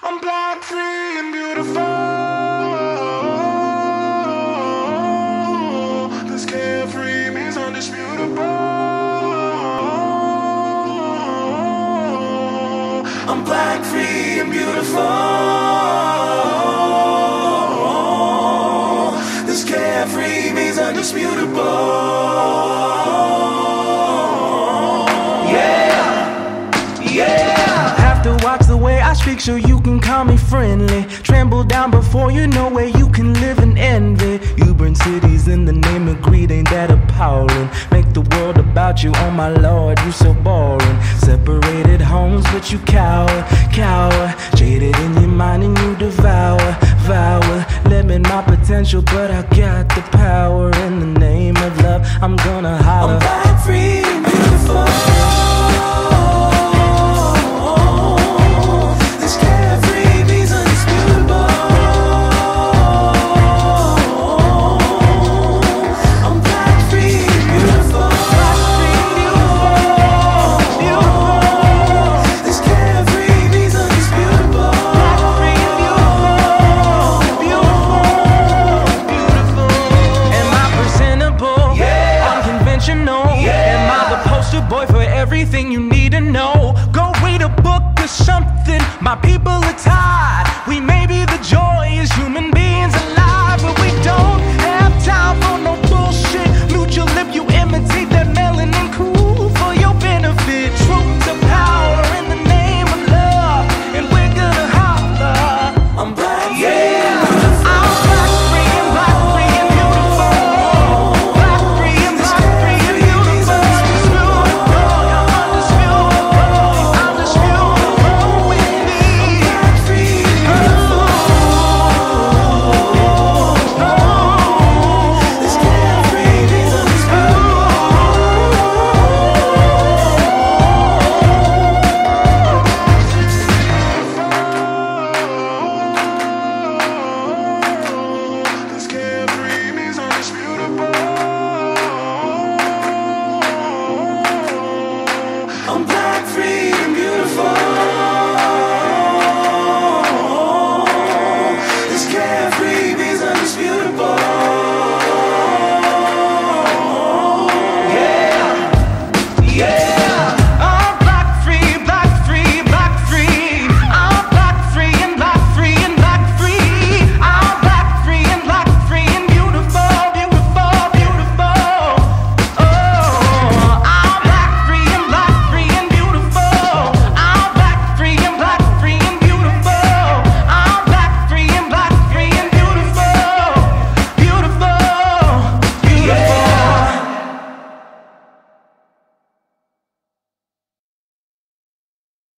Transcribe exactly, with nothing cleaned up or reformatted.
I'm black, free, and beautiful. This carefree means undisputable. I'm black, free, and beautiful. This carefree means undisputable. Watch the way I speak so you can call me friendly. Tremble down before you know where you can live in envy. You burn cities in the name of greed, ain't that appalling? Make the world about you, oh my lord, you so boring. Separated homes but you cower, cower. Jaded in your mind and you devour, vour. Limit my potential but I got the power. In the name of love, I'm gonna holler. I'm black, free, and beautiful. Boy, for everything you need to know, go read a book or something. My people are tired. We may be the joy is human